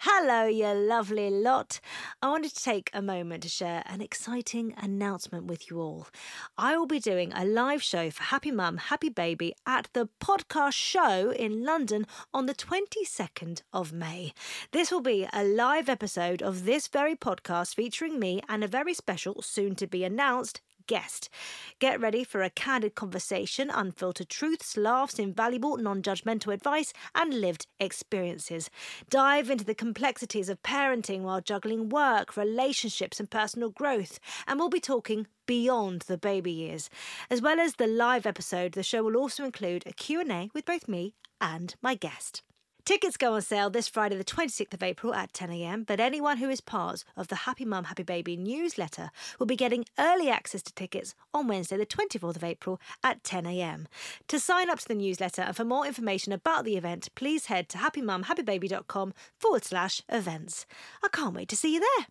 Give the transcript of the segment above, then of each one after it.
Hello, you lovely lot. I wanted to take a moment to share an exciting announcement with you all. I will be doing a live show for Happy Mum, Happy Baby at the Podcast Show in London on the 22nd of May. This will be a live episode of this very podcast featuring me and a very special, soon-to-be-announced guest. Get ready for a candid conversation, unfiltered truths, laughs, invaluable, non-judgmental advice and lived experiences. Dive into the complexities of parenting while juggling work, relationships and personal growth, and we'll be talking beyond the baby years. As well as the live episode, the show will also include a Q&A with both me and my guest. Tickets go on sale this Friday the 26th of April at 10 a.m, but anyone who is part of the Happy Mum, Happy Baby newsletter will be getting early access to tickets on Wednesday the 24th of April at 10 a.m. To sign up to the newsletter and for more information about the event, please head to happymumhappybaby.com/events. I can't wait to see you there.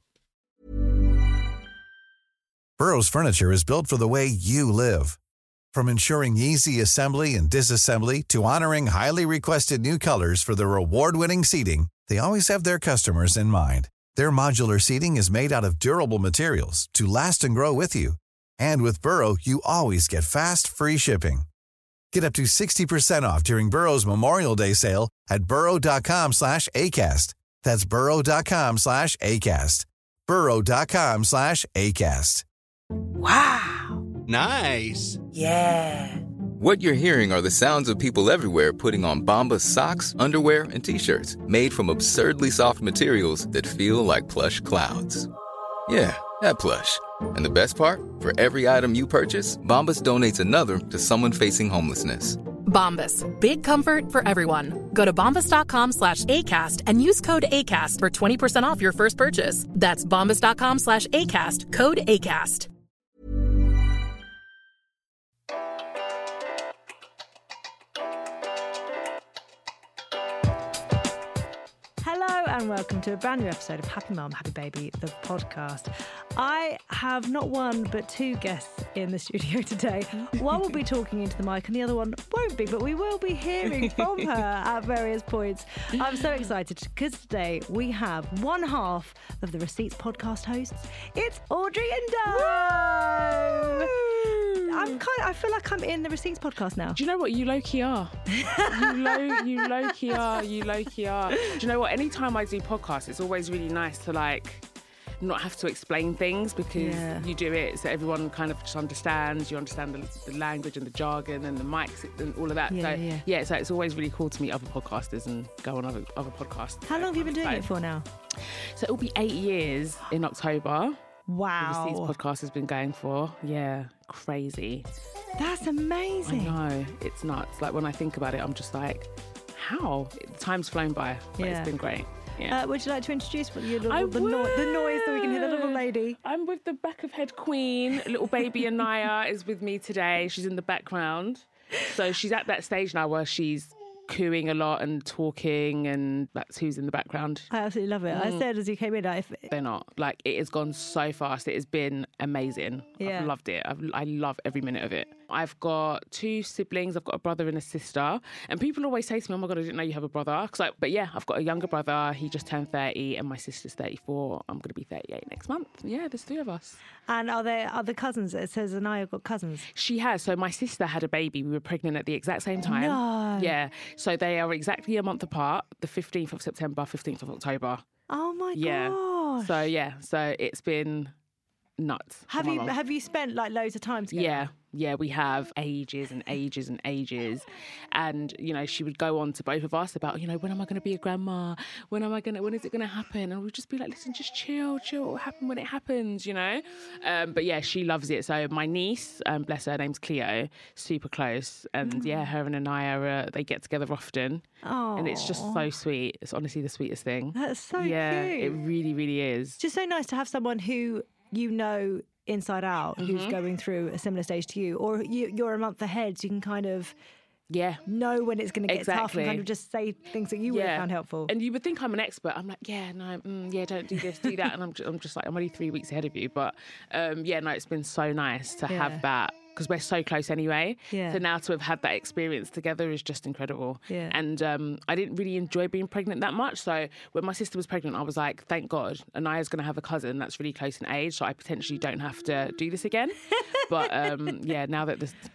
Burrow's furniture is built for the way you live. From ensuring easy assembly and disassembly to honoring highly requested new colors for their award-winning seating, they always have their customers in mind. Their modular seating is made out of durable materials to last and grow with you. And with Burrow, you always get fast, free shipping. Get up to 60% off during Burrow's Memorial Day sale at burrow.com/ACAST. That's burrow.com/ACAST. burrow.com/ACAST. Wow. Nice. Yeah. What you're hearing are the sounds of people everywhere putting on Bombas socks, underwear, and T-shirts made from absurdly soft materials that feel like plush clouds. Yeah, that plush. And the best part? For every item you purchase, Bombas donates another to someone facing homelessness. Bombas. Big comfort for everyone. Go to bombas.com/ACAST and use code ACAST for 20% off your first purchase. That's bombas.com/ACAST. Code ACAST. And welcome to a brand new episode of Happy Mum, Happy Baby, the podcast. I have not one but two guests in the studio today. One will be talking into the mic and the other one won't be, but we will be hearing from her at various points. I'm so excited because today we have one half of the Receipts podcast hosts. It's Audrey and Dom. I feel like I'm in the Receipts podcast now. Do you know what? You low-key are. You low-key are. Do you know what? Anytime I do podcasts, it's always really nice to not have to explain things because you do it so everyone kind of just understands. You understand the language and the jargon and the mics and all of that. So it's always really cool to meet other podcasters and go on other podcasts. How long have you been doing it for now? So it'll be 8 years in October. Wow. The Receipts podcast has been going for. Yeah, crazy. That's amazing. I know, it's nuts. Like when I think about it, I'm just like, how? Time's flown by. But it's been great. Yeah. Would you like to introduce the noise so we can hear the little lady? I'm with the back of head queen. Little baby Anaya is with me today. She's in the background. So she's at that stage now where she's cooing a lot and talking, and that's who's in the background. I absolutely love it. I said as you came in, they're not. Like, it has gone so fast. It has been amazing. Yeah. I've loved it. I love every minute of it. I've got two siblings. I've got a brother and a sister. And people always say to me, oh my God, I didn't know you have a brother. But yeah, I've got a younger brother. He just turned 30 and my sister's 34. I'm going to be 38 next month. Yeah, there's three of us. And are there other cousins? It says Anaya got cousins. She has. So my sister had a baby. We were pregnant at the exact same time. No. Yeah. So they are exactly a month apart. The 15th of September, 15th of October. Oh my gosh. So it's been nuts. Have you spent loads of time together? Yeah, we have ages and ages and ages. And, she would go on to both of us about, when am I going to be a grandma? When is it going to happen? And we'd just be like, listen, just chill. It will happen when it happens, But yeah, she loves it. So my niece, bless her, name's Cleo, super close. And her and Anaya, they get together often. Oh. And it's just so sweet. It's honestly the sweetest thing. That's so cute. Yeah, it really, really is. It's just so nice to have someone who inside out who's going through a similar stage to you, or you're a month ahead, so you can kind of know when it's going to get tough and kind of just say things that you would have found helpful. And you would think I'm an expert. I'm like, don't do this, do that. And I'm just like, I'm only 3 weeks ahead of you. But it's been so nice to have that because we're so close anyway. Yeah. So now to have had that experience together is just incredible. Yeah. And I didn't really enjoy being pregnant that much. So when my sister was pregnant, I was like, thank God, Anaya's going to have a cousin that's really close in age, so I potentially don't have to do this again. But now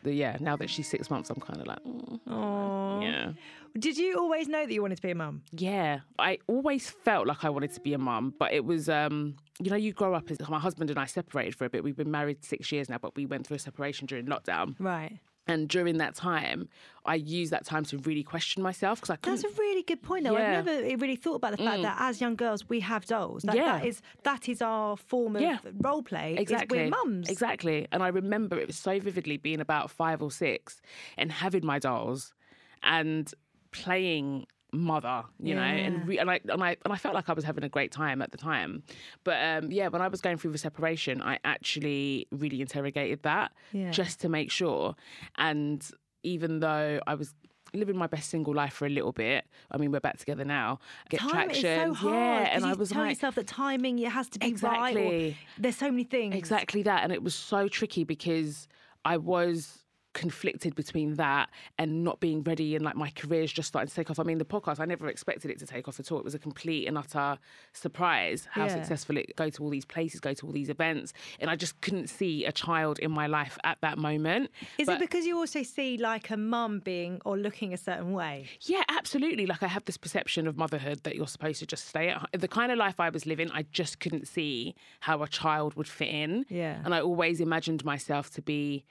that she's 6 months, I'm kind of like, Aww. yeah. Did you always know that you wanted to be a mum? Yeah, I always felt like I wanted to be a mum, but it was, you grow up, my husband and I separated for a bit. We've been married 6 years now, but we went through a separation during lockdown. Right. And during that time, I used that time to really question myself because I couldn't. That's a really good point, though. Yeah. I've never really thought about the fact that as young girls, we have dolls. That is our form of role play. Exactly. We're mums. Exactly. And I remember it was so vividly being about 5 or 6 and having my dolls and playing mother, you know, and I felt like I was having a great time at the time. But when I was going through the separation, I actually really interrogated that just to make sure. And even though I was living my best single life for a little bit, I mean, we're back together now. Get traction, is so hard, and I was tell like, yourself that timing, it has to be exactly. right. Or there's so many things. Exactly that, and it was so tricky because I was conflicted between that and not being ready, and like my career's just starting to take off. I mean, the podcast, I never expected it to take off at all. It was a complete and utter surprise how successful it go to all these places, go to all these events, and I just couldn't see a child in my life at that moment. Is it because you also see like a mum being or looking a certain way? Yeah, absolutely. Like I have this perception of motherhood that you're supposed to just stay at home. The kind of life I was living, I just couldn't see how a child would fit in. Yeah. And I always imagined myself to be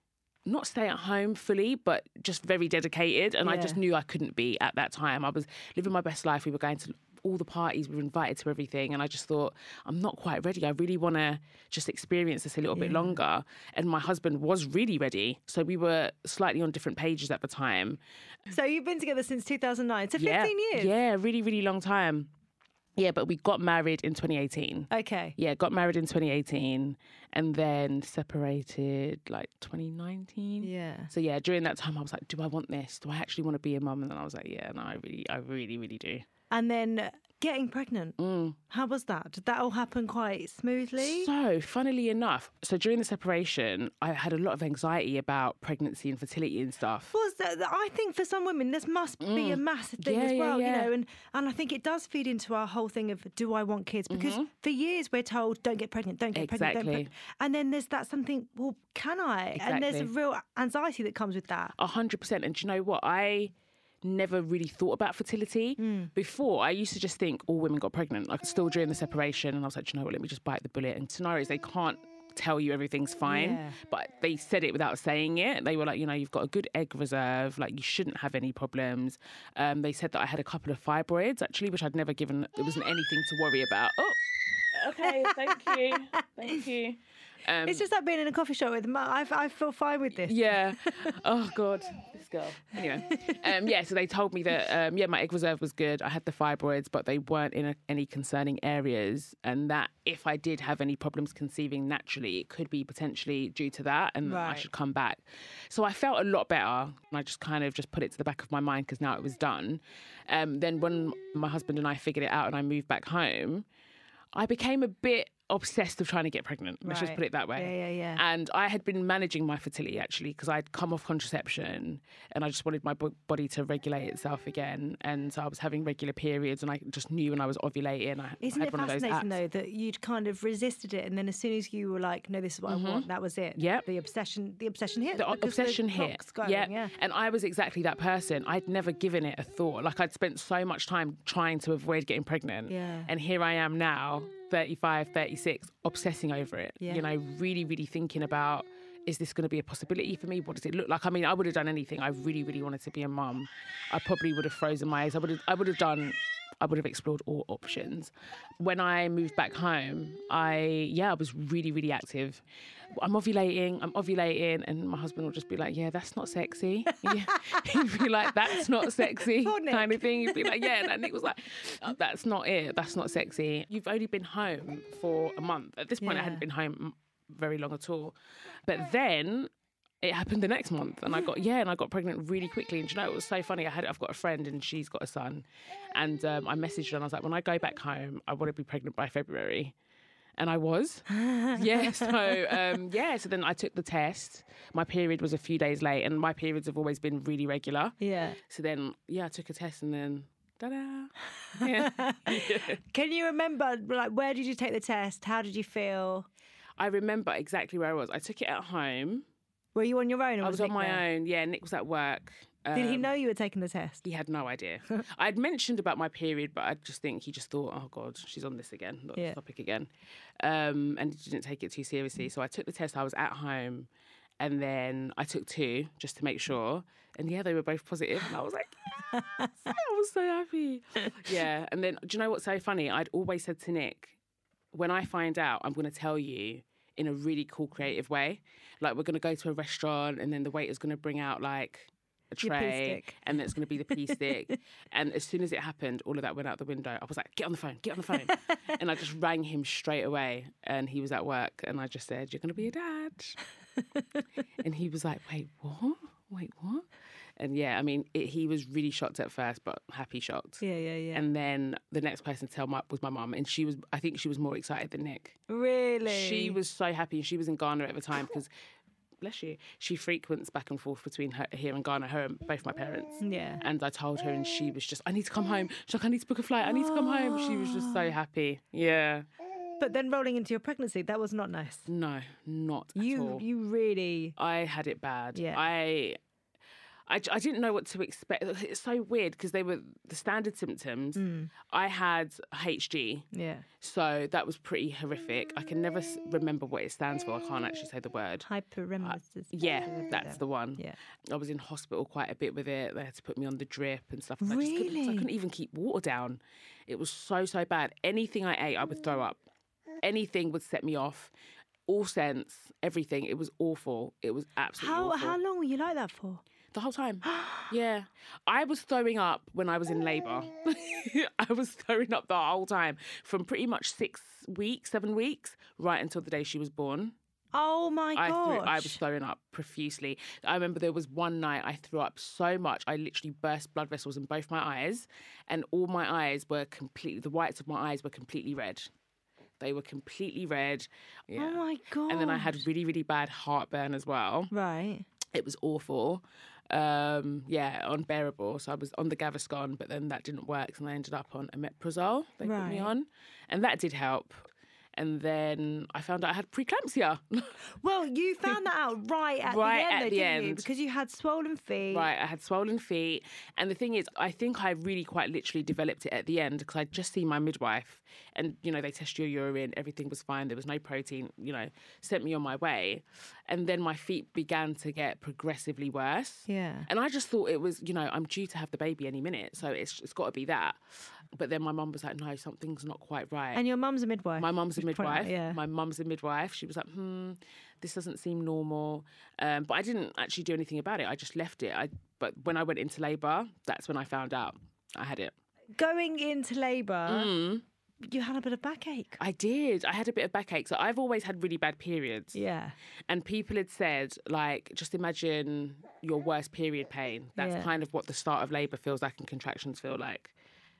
not stay at home fully, but just very dedicated. And I just knew I couldn't be at that time. I was living my best life. We were going to all the parties, we were invited to everything. And I just thought, I'm not quite ready. I really want to just experience this a little bit longer. And my husband was really ready. So we were slightly on different pages at the time. So you've been together since 2009, so 15 years? Yeah, really, really long time. Yeah, but we got married in 2018. Okay. Yeah, got married in 2018 and then separated like 2019. Yeah. So yeah, during that time I was like, do I want this? Do I actually want to be a mum? And then I was like, yeah, no, I really, really do. And then getting pregnant. How was that? Did that all happen quite smoothly? So, funnily enough, during the separation, I had a lot of anxiety about pregnancy and fertility and stuff. Well, I think for some women, this must be a massive thing as well, you know, and I think it does feed into our whole thing of, do I want kids? Because for years we're told, don't get pregnant, don't get pregnant, don't get pregnant. And then there's that something, well, can I? Exactly. And there's a real anxiety that comes with that. 100%. And do you know what? I never really thought about fertility. Before, I used to just think all women got pregnant, like still during the separation. And I was like, you know what, let me just bite the bullet. And scenarios, they can't tell you everything's fine, but they said it without saying it. They were like, you know, you've got a good egg reserve, like you shouldn't have any problems. They said that I had a couple of fibroids, actually, which I'd never given, it wasn't anything to worry about. Oh, okay, thank you. It's just like being in a coffee shop with I feel fine with this. Yeah. Oh, God. This girl. Anyway. So they told me that, my egg reserve was good. I had the fibroids, but they weren't in any concerning areas. And that if I did have any problems conceiving naturally, it could be potentially due to that and I should come back. So I felt a lot better. And I just kind of just put it to the back of my mind because now it was done. Then when my husband and I figured it out and I moved back home, I became a bit obsessed with trying to get pregnant. Let's just put it that way. Yeah. And I had been managing my fertility, actually, because I'd come off contraception and I just wanted my body to regulate itself again. And so I was having regular periods and I just knew when I was ovulating. Isn't it fascinating, though, that you'd kind of resisted it and then as soon as you were like, no, this is what I want, that was it? Yeah. The obsession hit. The obsession hit. Going, yeah. And I was exactly that person. I'd never given it a thought. Like I'd spent so much time trying to avoid getting pregnant. Yeah. And here I am now, 35, 36, obsessing over it. Yeah. You know, really, really thinking about, is this going to be a possibility for me? What does it look like? I mean, I would have done anything. I really, really wanted to be a mum. I probably would have frozen my eggs. I would have explored all options. When I moved back home, I was really, really active. I'm ovulating, and my husband will just be like, yeah, that's not sexy. Yeah. He'd be like, that's not sexy, kind of thing. He'd be like, yeah, and Nick was like, oh, that's not it, that's not sexy. You've only been home for a month. At this point, I hadn't been home very long at all. But then it happened the next month and I got pregnant really quickly. And you know, it was so funny. I've got a friend and she's got a son. And I messaged her and I was like, when I go back home, I want to be pregnant by February. And I was. Yeah. So then I took the test. My period was a few days late, and my periods have always been really regular. Yeah. So then, I took a test, and then, ta-da. Yeah. Can you remember, like, where did you take the test? How did you feel? I remember exactly where I was. I took it at home. Were you on your own? Or I was on Nick my there? own. Yeah, Nick was at work. Did he know you were taking the test? He had no idea. I'd mentioned about my period, but I just think he just thought, oh God, she's on this again, not this topic again. And he didn't take it too seriously. So I took the test. I was at home, and then I took 2 just to make sure. And they were both positive. And I was like, yes! I was so happy. Yeah. And then, do you know what's so funny? I'd always said to Nick, when I find out, I'm going to tell you in a really cool, creative way. Like, we're going to go to a restaurant, and then the waiter's going to bring out, like, a tray, and then it's going to be the pea stick. And as soon as it happened, all of that went out the window. I was like, get on the phone. And I just rang him straight away, and he was at work, and I just said, you're going to be a dad. And he was like, wait, what? And he was really shocked at first, but happy shocked. Yeah. And then the next person to tell was my mum, and I think she was more excited than Nick. Really? She was so happy. She was in Ghana at the time because, bless you, she frequents back and forth between here and Ghana, her and both my parents. Yeah. And I told her, and she was just, I need to come home. She's like, I need to book a flight. I need to come home. She was just so happy. Yeah. But then rolling into your pregnancy, that was not nice. No, not at all. You really... I had it bad. Yeah. I didn't know what to expect. It's so weird because they were the standard symptoms. I had HG. Yeah. So that was pretty horrific. I can never remember what it stands for. I can't actually say the word. Hyperemesis. Yeah, that's the one. Yeah. I was in hospital quite a bit with it. They had to put me on the drip and stuff. Really? I couldn't even keep water down. It was so bad. Anything I ate, I would throw up. Anything would set me off. All sense, everything. It was awful. It was absolutely awful. How long were you like that for? The whole time. Yeah. I was throwing up when I was in labour. I was throwing up the whole time from pretty much 7 weeks, right until the day she was born. Oh my gosh. I was throwing up profusely. I remember there was one night I threw up so much, I literally burst blood vessels in both my eyes, and all my eyes were the whites of my eyes were completely red. They were completely red. Yeah. Oh my God. And then I had really, really bad heartburn as well. Right. It was awful. Unbearable. So I was on the Gaviscon, but then that didn't work, and I ended up on omeprazole. They put me on, and that did help. And then I found out I had preeclampsia. Well, you found that out right at the end, didn't you? Because you had swollen feet. Right, I had swollen feet. And the thing is, I think I really quite literally developed it at the end because I'd just seen my midwife and, they test your urine, everything was fine, there was no protein, sent me on my way. And then my feet began to get progressively worse. Yeah. And I just thought it was, I'm due to have the baby any minute, so it's got to be that. But then my mum was like, no, something's not quite right. And your mum's a midwife? My mum's a midwife. Yeah. My mum's a midwife. She was like, this doesn't seem normal. But I didn't actually do anything about it. I just left it. But when I went into labour, that's when I found out I had it. Going into labour, you had a bit of backache. I did. I had a bit of backache. So I've always had really bad periods. Yeah. And people had said, like, just imagine your worst period pain. That's kind of what the start of labour feels like and contractions feel like.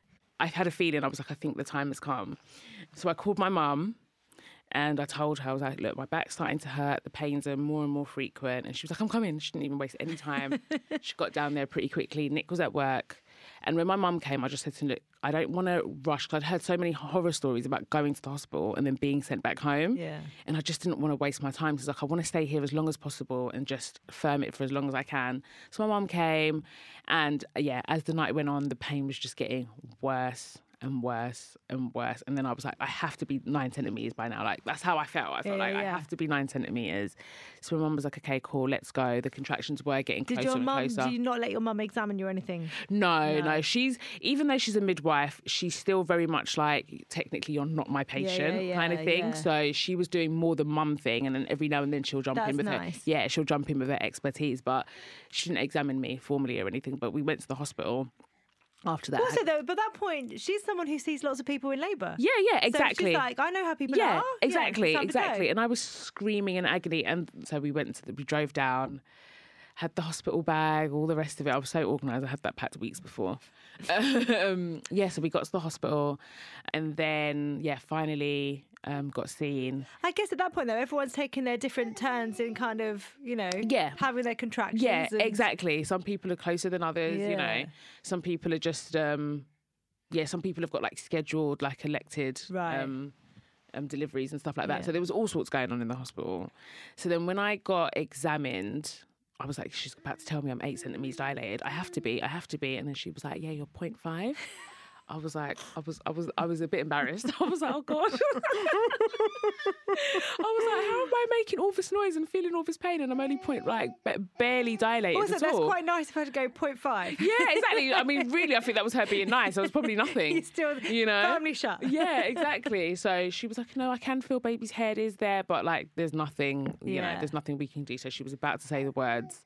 I had a feeling, I was like, I think the time has come. So I called my mum and I told her, I was like, look, my back's starting to hurt. The pains are more and more frequent. And she was like, I'm coming. She didn't even waste any time. She got down there pretty quickly. Nick was at work. And when my mum came, I just said to her, look, I don't want to rush because I'd heard so many horror stories about going to the hospital and then being sent back home. Yeah. And I just didn't want to waste my time. So I was like, I want to stay here as long as possible and just firm it for as long as I can. So my mum came and as the night went on, the pain was just getting worse and worse and worse. And then I was like, I have to be 9 centimetres by now. Like, that's how I felt. I felt I have to be 9 centimetres. So my mum was like, okay, cool, let's go. The contractions were getting closer and closer. Did you not let your mum examine you or anything? No. Even though she's a midwife, she's still very much like, technically you're not my patient kind of thing. Yeah. So she was doing more the mum thing. And then every now and then she'll jump in with her. Yeah, she'll jump in with her expertise. But she didn't examine me formally or anything. But we went to the hospital. After that. Also, though, by that point, she's someone who sees lots of people in labour. Yeah, exactly. So she's like, I know how people are. Exactly. And I was screaming in agony. And so we drove down, had the hospital bag, all the rest of it. I was so organised. I had that packed weeks before. So we got to the hospital and then, finally got seen. I guess at that point, though, everyone's taking their different turns in kind of, having their contractions. Yeah, exactly. Some people are closer than others, Some people are just, some people have got like scheduled, like elected deliveries and stuff like that. So there was all sorts going on in the hospital. So then when I got examined, I was like, she's about to tell me I'm 8 centimetres dilated. I have to be. And then she was like, yeah, you're 0.5. I was like, I was a bit embarrassed. I was like, oh God. I was like, how am I making all this noise and feeling all this pain and I'm only barely dilated also, at that's all. quite nice if I had to go 0.5. Yeah, exactly. I mean, really, I think that was her being nice. I was probably nothing. You're still firmly shut. Yeah, exactly. So she was like, no, I can feel baby's head is there, but like there's nothing, there's nothing we can do. So she was about to say the words,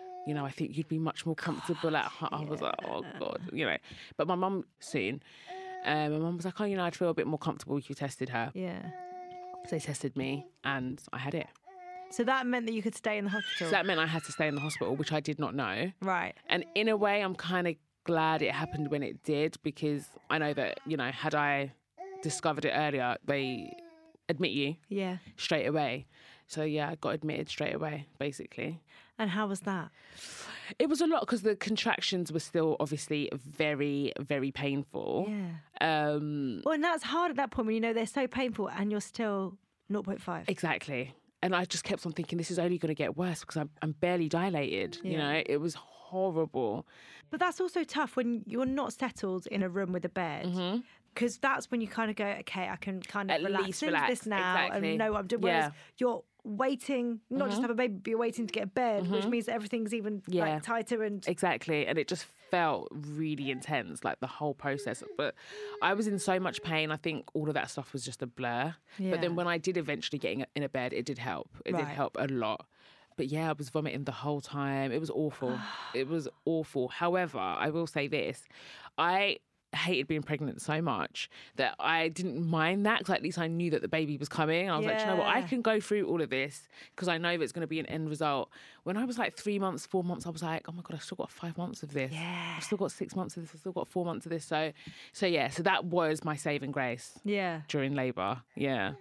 I think you'd be much more comfortable at home. I was like, oh God, But my mum soon, my mum was like, oh, I'd feel a bit more comfortable if you tested her. Yeah. So they tested me and I had it. So that meant that you could stay in the hospital? So that meant I had to stay in the hospital, which I did not know. Right. And in a way, I'm kind of glad it happened when it did because I know that, had I discovered it earlier, they admit you straight away. So, I got admitted straight away, basically. And how was that? It was a lot because the contractions were still obviously very, very painful. Yeah. Well, and that's hard at that point when they're so painful and you're still 0.5. Exactly. And I just kept on thinking this is only going to get worse because I'm barely dilated. It was horrible. But that's also tough when you're not settled in a room with a bed. Because that's when you kind of go, okay, I can kind of relax into this now and know what I'm doing. Whereas you're waiting, not just have a baby, but you're waiting to get a bed, which means that everything's even tighter and... Exactly. And it just felt really intense, like the whole process. But I was in so much pain. I think all of that stuff was just a blur. Yeah. But then when I did eventually get in a bed, it did help. It did help a lot. But I was vomiting the whole time. It was awful. It was awful. However, I will say this. I hated being pregnant so much that I didn't mind that because at least I knew that the baby was coming. I was like, you know what, I can go through all of this because I know there's going to be an end result. When I was like 3 months, 4 months, I was like, oh my God, I've still got 5 months of this. Yeah. I've still got 6 months of this. I've still got 4 months of this. So that was my saving grace. Yeah. During labour. Yeah.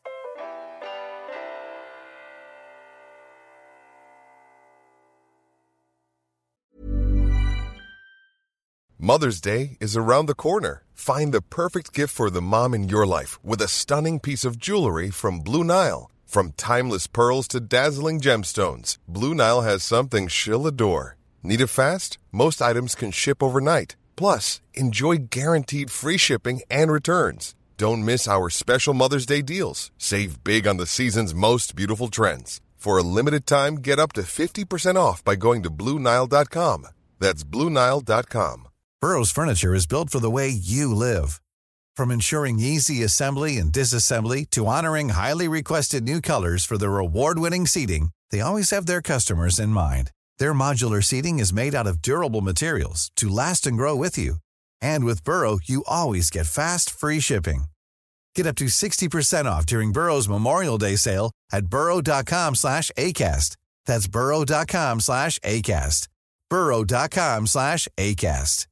Mother's Day is around the corner. Find the perfect gift for the mom in your life with a stunning piece of jewelry from Blue Nile. From timeless pearls to dazzling gemstones, Blue Nile has something she'll adore. Need it fast? Most items can ship overnight. Plus, enjoy guaranteed free shipping and returns. Don't miss our special Mother's Day deals. Save big on the season's most beautiful trends. For a limited time, get up to 50% off by going to BlueNile.com. That's BlueNile.com. Burrow's furniture is built for the way you live. From ensuring easy assembly and disassembly to honoring highly requested new colors for their award-winning seating, they always have their customers in mind. Their modular seating is made out of durable materials to last and grow with you. And with Burrow, you always get fast, free shipping. Get up to 60% off during Burrow's Memorial Day sale at burrow.com/ACAST. That's burrow.com/ACAST. burrow.com/ACAST.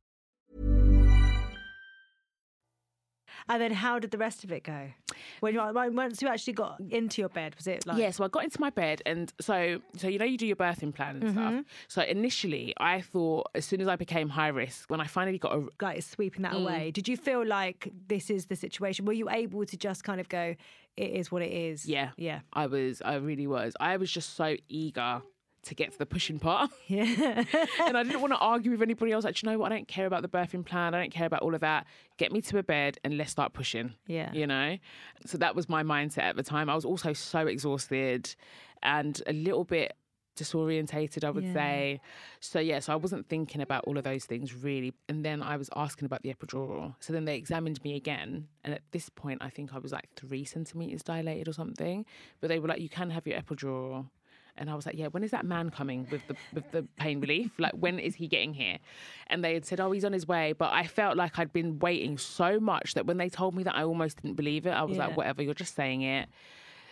And then how did the rest of it go? Once you actually got into your bed, was it like... Yeah, so I got into my bed and so you do your birthing plan and stuff. So initially I thought as soon as I became high risk, when I finally got like sweeping that away, did you feel like this is the situation? Were you able to just kind of go, it is what it is? Yeah. I really was. I was just so eager to get to the pushing part. Yeah. And I didn't want to argue with anybody else. Like, you know what? I don't care about the birthing plan. I don't care about all of that. Get me to a bed and let's start pushing. Yeah. So that was my mindset at the time. I was also so exhausted and a little bit disorientated, I would say. So I wasn't thinking about all of those things really. And then I was asking about the epidural. So then they examined me again. And at this point, I think I was like 3 centimetres dilated or something. But they were like, you can have your epidural. And I was like, when is that man coming with the pain relief? Like, when is he getting here? And they had said, he's on his way. But I felt like I'd been waiting so much that when they told me that, I almost didn't believe it. I was like, whatever, you're just saying it.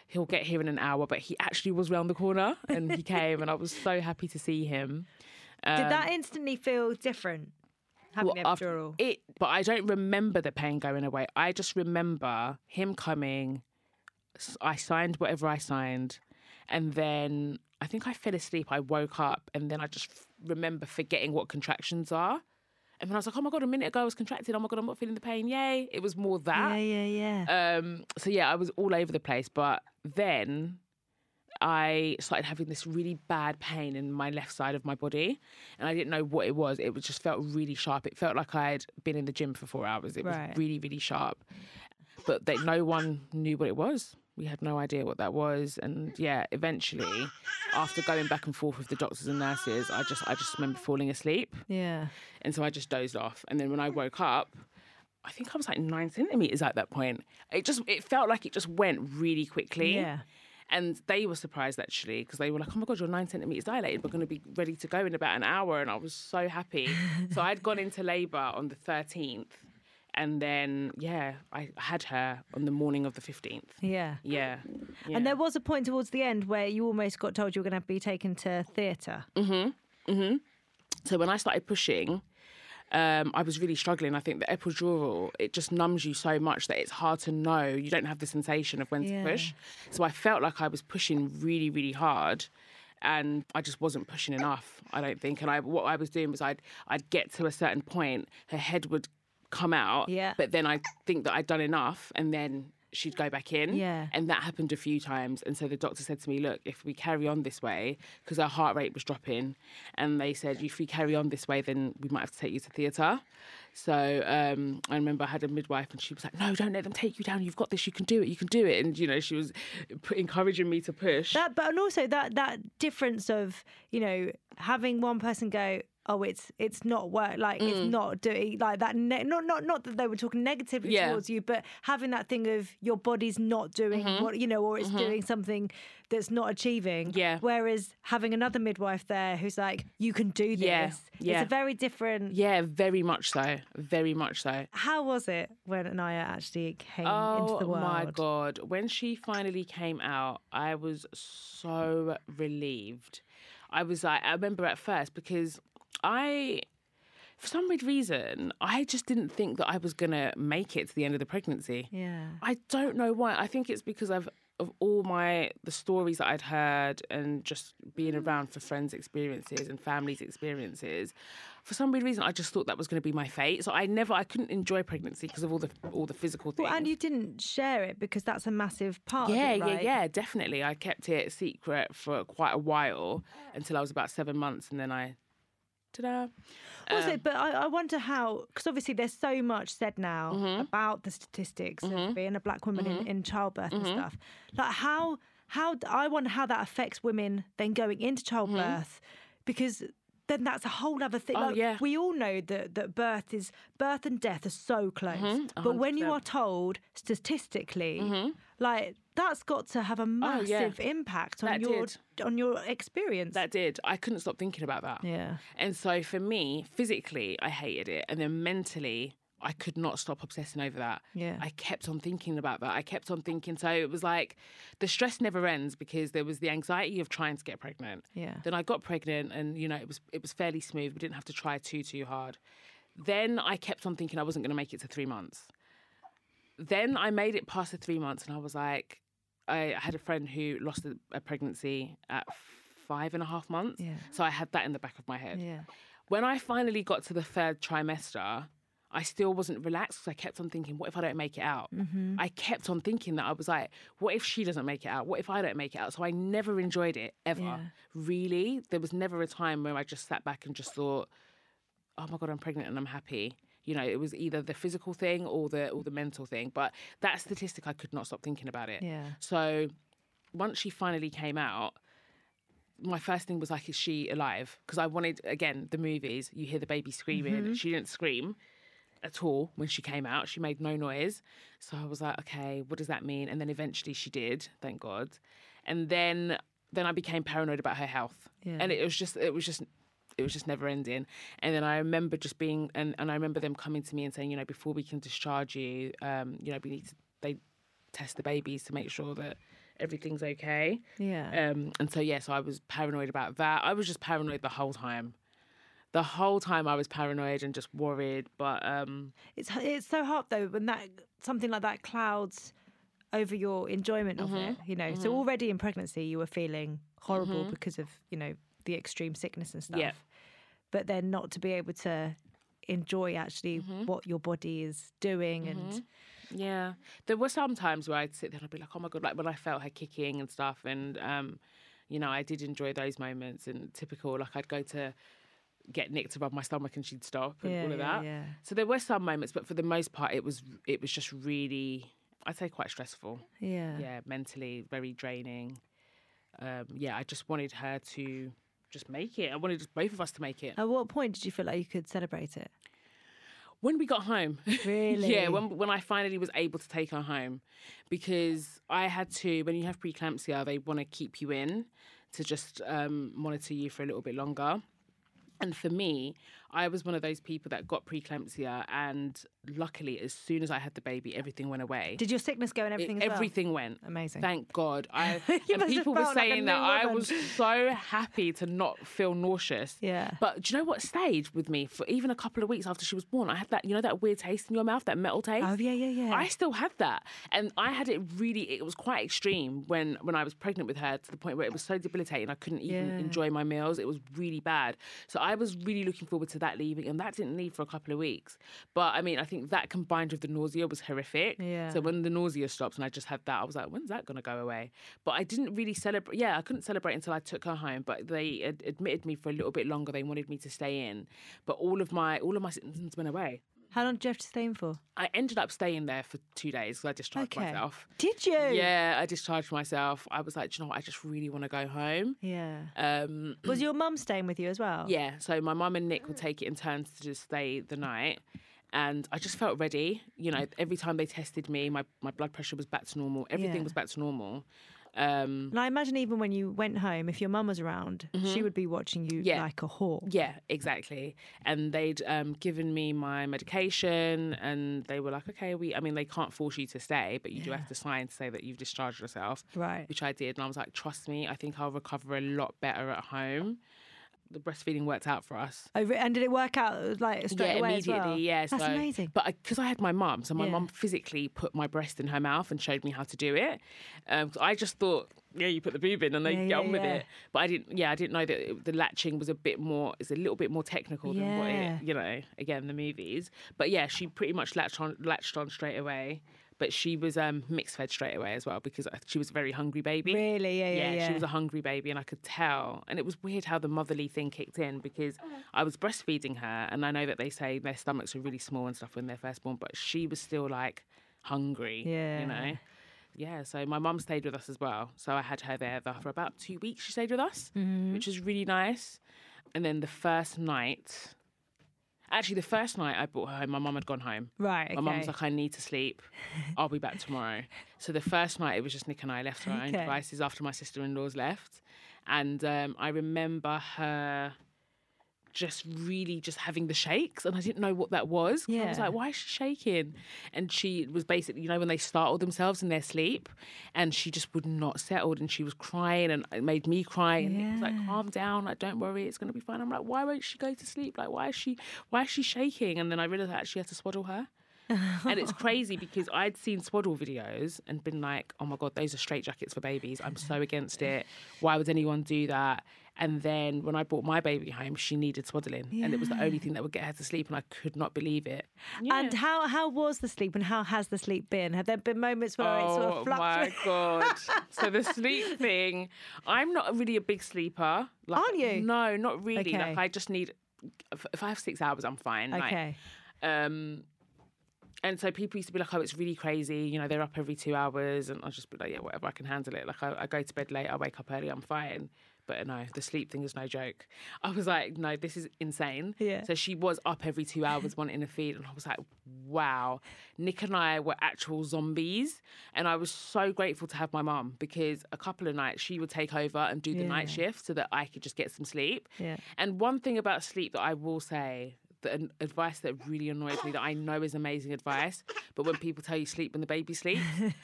he'll get here in an hour, but he actually was round the corner and he came and I was so happy to see him. Did that instantly feel different? Having the epidural? But I don't remember the pain going away. I just remember him coming. I signed whatever I signed. And then I think I fell asleep. I woke up and then I just remember forgetting what contractions are. And then I was like, oh my God, a minute ago I was contracted. Oh my God, I'm not feeling the pain. Yay. It was more that. Yeah. So yeah, I was all over the place. But then I started having this really bad pain in my left side of my body. And I didn't know what it was. It just felt really sharp. It felt like I'd been in the gym for 4 hours. It was really, really sharp. But no one knew what it was. We had no idea what that was. And yeah, eventually, after going back and forth with the doctors and nurses, I just remember falling asleep. Yeah. And so I just dozed off. And then when I woke up, I think I was like 9 centimetres at that point. It felt like it just went really quickly. Yeah. And they were surprised, actually, because they were like, oh, my God, you're 9 centimetres dilated. We're going to be ready to go in about an hour. And I was so happy. So I'd gone into labour on the 13th. And then, yeah, I had her on the morning of the 15th. Yeah. Yeah. And there was a point towards the end where you almost got told you were going to be taken to theatre. So when I started pushing, I was really struggling. I think the epidural, it just numbs you so much that it's hard to know. You don't have the sensation of when to push. So I felt like I was pushing really, really hard. And I just wasn't pushing enough, I don't think. And what I was doing was I'd get to a certain point, her head would come out, but then I think that I'd done enough, and then she'd go back in. And that happened a few times. And so the doctor said to me, look, if we carry on this way, because her heart rate was dropping, and they said, if we carry on this way, then we might have to take you to theatre. So I remember I had a midwife and she was like, no, don't let them take you down. You've got this. You can do it. You can do it. And, you know, she was encouraging me to push. And also that difference of, you know, having one person go, oh, it's not work, like it's not doing like that. Not that they were talking negatively towards you, but having that thing of your body's not doing what, you know, or it's doing something that's not achieving. Yeah. Whereas having another midwife there who's like, you can do this. Yeah. It's a very different. Yeah, very much so. Very much so. How was it when Anaya actually came into the world? Oh my God. When she finally came out, I was so relieved. I was like, I remember at first because for some weird reason, I just didn't think that I was going to make it to the end of the pregnancy. Yeah. I don't know why. I think it's because of all the stories that I'd heard and just being around for friends' experiences and families' experiences. For some weird reason, I just thought that was going to be my fate. So I couldn't enjoy pregnancy because of all the physical things. Well, and you didn't share it because that's a massive part of it, right? Yeah, definitely. I kept it secret for quite a while until I was about 7 months, and then ta-da. Also, but I wonder how, because obviously there's so much said now about the statistics of being a black woman in childbirth and stuff. Like how I wonder how that affects women then going into childbirth, because then that's a whole other thing. We all know that birth and death are so close. But when you are told statistically, like that's got to have a massive impact on your experience. That did. I couldn't stop thinking about that. Yeah. And so for me, physically, I hated it. And then mentally, I could not stop obsessing over that. Yeah. I kept on thinking about that. I kept on thinking. So it was like the stress never ends because there was the anxiety of trying to get pregnant. Yeah. Then I got pregnant and, you know, it was fairly smooth. We didn't have to try too hard. Then I kept on thinking I wasn't going to make it to 3 months. Then I made it past the 3 months and I was like, I had a friend who lost a pregnancy at 5.5 months. Yeah. So I had that in the back of my head. Yeah. When I finally got to the 3rd trimester, I still wasn't relaxed because I kept on thinking, what if I don't make it out? I kept on thinking that. I was like, what if she doesn't make it out? What if I don't make it out? So I never enjoyed it, ever. Yeah. Really. There was never a time where I just sat back and just thought, oh my God, I'm pregnant and I'm happy. You know, it was either the physical thing or the mental thing. But that statistic, I could not stop thinking about it. Yeah. So once she finally came out, my first thing was like, is she alive? Because I wanted, again, the movies, you hear the baby screaming. She didn't scream at all when she came out. She made no noise. So I was like, okay, what does that mean? And then eventually she did, thank God. And then I became paranoid about her health. Yeah. And it was just never ending. And then I remember just being, and I remember them coming to me and saying, you know, before we can discharge you, you know, they test the babies to make sure that everything's okay. Yeah. And so, so I was paranoid about that. I was just paranoid the whole time. The whole time I was paranoid and just worried. But It's so hard though when something like that clouds over your enjoyment of it. So already in pregnancy you were feeling horrible because of the extreme sickness and stuff. Yeah. But then not to be able to enjoy actually what your body is doing and. Yeah, there were some times where I'd sit there and I'd be like, oh my God, like when I felt her kicking and stuff. And, I did enjoy those moments. And typical, like I'd go to get Nick to rub my stomach and she'd stop and all of that. Yeah. So there were some moments, but for the most part, it was just really, I'd say quite stressful. Yeah. Yeah, mentally very draining. I just wanted her to just make it. I wanted both of us to make it. At what point did you feel like you could celebrate it? When we got home. Really? Yeah, when I finally was able to take her home. Because I had to, when you have preeclampsia, they want to keep you in to just monitor you for a little bit longer. And for me, I was one of those people that got preeclampsia, and luckily, as soon as I had the baby, everything went away. Did your sickness go and everything as well? Everything went. Amazing. Thank God. And must people have were felt like a saying new that I woman. was so happy to not feel nauseous. Yeah. But do you know what stayed with me for even a couple of weeks after she was born? I had that, that weird taste in your mouth, that metal taste. Oh, yeah. I still had that. And I had it was quite extreme when I was pregnant with her, to the point where it was so debilitating I couldn't even enjoy my meals. It was really bad. So I was really looking forward to that leaving, and that didn't leave for a couple of weeks. But I mean, I think that combined with the nausea was horrific. Yeah. So when the nausea stopped and I just had that, I was like, when's that going to go away? But I didn't really celebrate. Yeah, I couldn't celebrate until I took her home, but they admitted me for a little bit longer. They wanted me to stay in. But all of my symptoms went away. How long did you have to stay in for? I ended up staying there for 2 days because I discharged myself. Did you? Yeah, I discharged myself. I was like, do you know what? I just really want to go home. Yeah. Was your mum staying with you as well? Yeah, so my mum and Nick would take it in turns to just stay the night. And I just felt ready. Every time they tested me, my blood pressure was back to normal. Everything was back to normal. And I imagine even when you went home, if your mum was around, she would be watching you like a hawk. Yeah, exactly. And they'd given me my medication, and they were like, okay, they can't force you to stay, but you do have to sign to say that you've discharged yourself. Right. Which I did. And I was like, trust me, I think I'll recover a lot better at home. The breastfeeding worked out for us. Oh, and did it work out straight away immediately, as well? Yeah, That's amazing. But because I had my mum, so my mum physically put my breast in her mouth and showed me how to do it. I just thought, you put the boob in and they get on with it. But I didn't know that the latching was a little bit more technical than what it, again, the movies. But yeah, she pretty much latched on straight away. But she was mixed fed straight away as well because she was a very hungry baby. Really? Yeah. She was a hungry baby and I could tell. And it was weird how the motherly thing kicked in because I was breastfeeding her, and I know that they say their stomachs are really small and stuff when they're first born, but she was still hungry, Yeah, so my mum stayed with us as well. So I had her there for about 2 weeks. She stayed with us, which was really nice. And then the first night I brought her home, my mum had gone home. Right, okay. My mum was like, I need to sleep. I'll be back tomorrow. So the first night, it was just Nick and I left to our own devices after my sister-in-laws left. And I remember her just really just having the shakes, and I didn't know what that was. Yeah. I was like, why is she shaking? And she was basically, when they startle themselves in their sleep, and she just would not settle, and she was crying, and it made me cry, and it was like, calm down, don't worry, it's going to be fine. I'm like, why won't she go to sleep? Why is she shaking? And then I realised I actually had to swaddle her. And it's crazy because I'd seen swaddle videos and been like, oh my God, those are straitjackets for babies. I'm so against it. Why would anyone do that? And then when I brought my baby home, she needed swaddling. And it was the only thing that would get her to sleep, and I could not believe it. Yeah. And how was the sleep, and how has the sleep been? Have there been moments where it sort of fluctuates? Oh my God. So the sleep thing, I'm not really a big sleeper. Aren't you? No, not really. Okay. I just need, if I have 6 hours, I'm fine. Okay. And so people used to be like, oh, it's really crazy. They're up every 2 hours. And I'll just be like, yeah, whatever, I can handle it. I go to bed late, I wake up early, I'm fine. But no, the sleep thing is no joke. I was like, no, this is insane. Yeah. So she was up every 2 hours wanting to feed. And I was like, wow. Nick and I were actual zombies. And I was so grateful to have my mum, because a couple of nights she would take over and do the night shift so that I could just get some sleep. Yeah. And one thing about sleep that I will say the advice that really annoys me, that I know is amazing advice, but when people tell you sleep when the baby sleeps,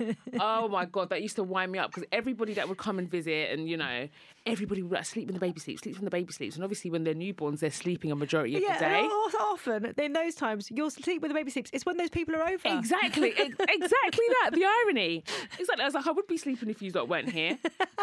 oh my God, that used to wind me up, because everybody that would come and visit, and everybody would like, sleep when the baby sleeps, sleep when the baby sleeps. And obviously when they're newborns, they're sleeping a majority of the day. Yeah, often in those times, you'll sleep when the baby sleeps. It's when those people are over. Exactly that, the irony. Exactly. I was like, I would be sleeping if you lot weren't here.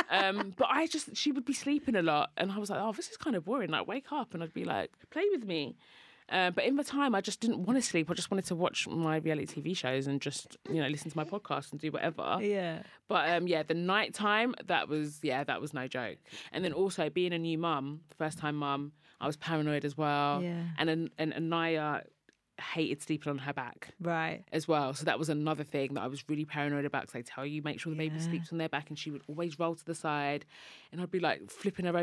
But she would be sleeping a lot. And I was like, oh, this is kind of boring. Like, wake up. And I'd be like, play with me. But in the time, I just didn't want to sleep. I just wanted to watch my reality TV shows and just, listen to my podcast and do whatever. Yeah. But the night time, that was no joke. And then also being a new mum, first time mum, I was paranoid as well. Yeah. And Anaya hated sleeping on her back. Right. As well. So that was another thing that I was really paranoid about, because they tell you, make sure the baby sleeps on their back, and she would always roll to the side, and I'd be like flipping her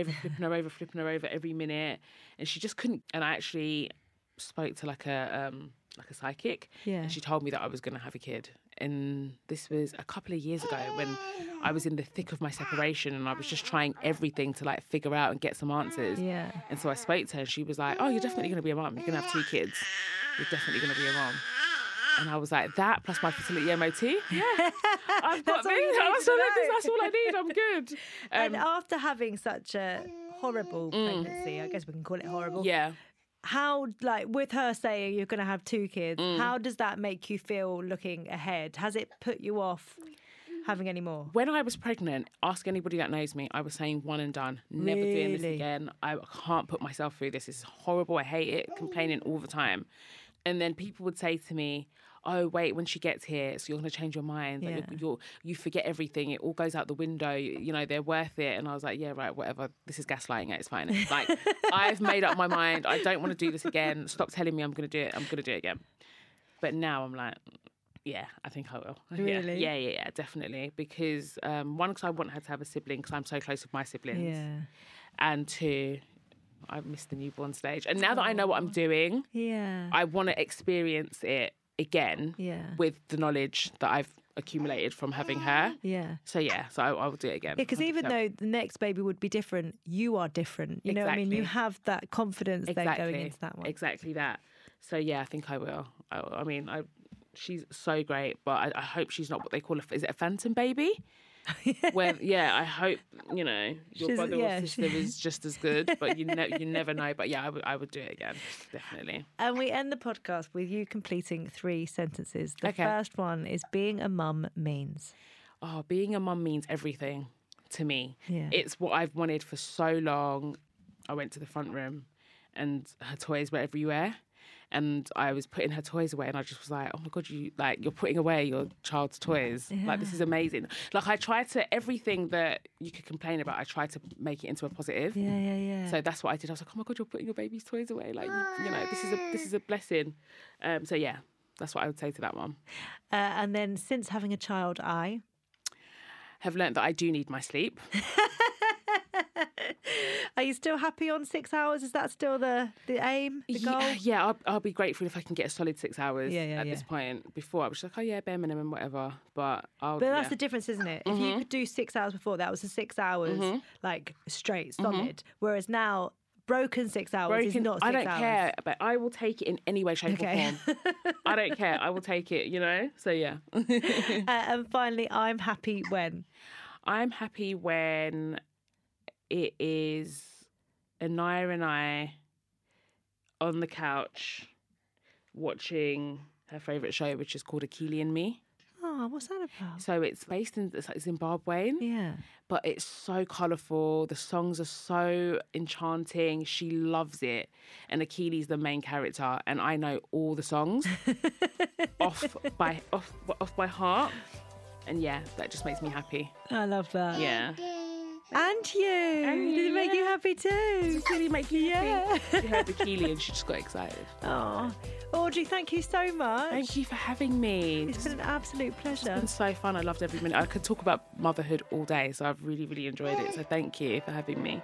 over every minute, and she just couldn't. And I actually spoke to like a psychic, and she told me that I was going to have a kid. And this was a couple of years ago when I was in the thick of my separation, and I was just trying everything to like figure out and get some answers. Yeah. And so I spoke to her, and she was like, oh, you're definitely going to be a mum. You're going to have 2 kids. You're definitely going to be a mum. And I was like, that plus my fertility MOT? Yeah. I've got this. That's all I need. I'm good. And after having such a horrible pregnancy, I guess we can call it horrible. Yeah. How, like, with her saying you're going to have 2 kids, how does that make you feel looking ahead? Has it put you off having any more? When I was pregnant, ask anybody that knows me, I was saying one and done. Never doing this again. I can't put myself through this. It's horrible. I hate it. Complaining all the time. And then people would say to me, oh, wait, when she gets here, so you're going to change your mind. Like, you forget everything. It all goes out the window. They're worth it. And I was like, yeah, right, whatever. This is gaslighting. It's fine. Like, I've made up my mind. I don't want to do this again. Stop telling me I'm going to do it. I'm going to do it again. But now I'm like, yeah, I think I will. Really? Yeah, definitely. Because, one, because I want her to have a sibling, because I'm so close with my siblings. Yeah. And 2, I missed the newborn stage. And now that I know what I'm doing, I want to experience it again with the knowledge that I've accumulated from having her. Yeah. So I will do it again. Yeah, because even though the next baby would be different, you are different. You know what I mean? You have that confidence then going into that one. Exactly that. So I think I will. I mean, she's so great, but I hope she's not what they call is it a phantom baby? When I hope your brother or sister is just as good, but you never know. But I would do it again, definitely. And we end the podcast with you completing 3 sentences. The first one is, being a mum means. Oh, being a mum means everything to me. Yeah. It's what I've wanted for so long. I went to the front room, and her toys were everywhere. And I was putting her toys away, and I just was like, oh my God, you're putting away your child's toys. Yeah. Like, this is amazing. Like, I try to, everything that you could complain about, I try to make it into a positive. Yeah. So that's what I did. I was like, oh my God, you're putting your baby's toys away. Like, this is a blessing. So that's what I would say to that one. And then, since having a child, I have learnt that I do need my sleep. Are you still happy on 6 hours? Is that still the aim, the goal? Yeah, I'll be grateful if I can get a solid 6 hours at this point. Before, I was just like, bare minimum, whatever. But that's the difference, isn't it? If you could do 6 hours before, that was the 6 hours, like, straight, solid. Whereas now, broken 6 hours is not 6 hours. I don't care, but I will take it in any way, shape or form. I don't care. I will take it, So, yeah. And finally, I'm happy when? I'm happy when it is Anaya and I on the couch watching her favourite show, which is called Akili and Me. Oh, what's that about? So it's based in Zimbabwe. Yeah. But it's so colourful. The songs are so enchanting. She loves it. And Akili's the main character. And I know all the songs off by heart. And that just makes me happy. I love that. Yeah. And you. Did it make you happy too? Did it make you happy? She heard Akili and she just got excited. Oh, Audrey, thank you so much. Thank you for having me. It's been an absolute pleasure. It's been so fun. I loved every minute. I could talk about motherhood all day, so I've really, really enjoyed it. So thank you for having me.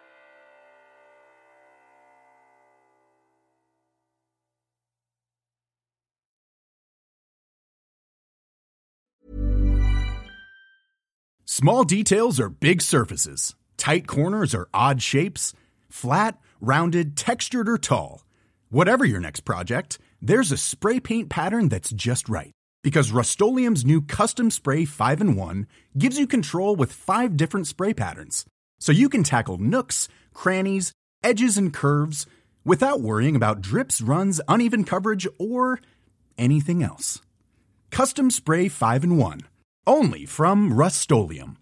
Small details are big surfaces. Tight corners are odd shapes. Flat, rounded, textured, or tall. Whatever your next project, there's a spray paint pattern that's just right. Because Rust-Oleum's new Custom Spray 5-in-1 gives you control with 5 different spray patterns. So you can tackle nooks, crannies, edges, and curves without worrying about drips, runs, uneven coverage, or anything else. Custom Spray 5-in-1. Only from Rust-Oleum.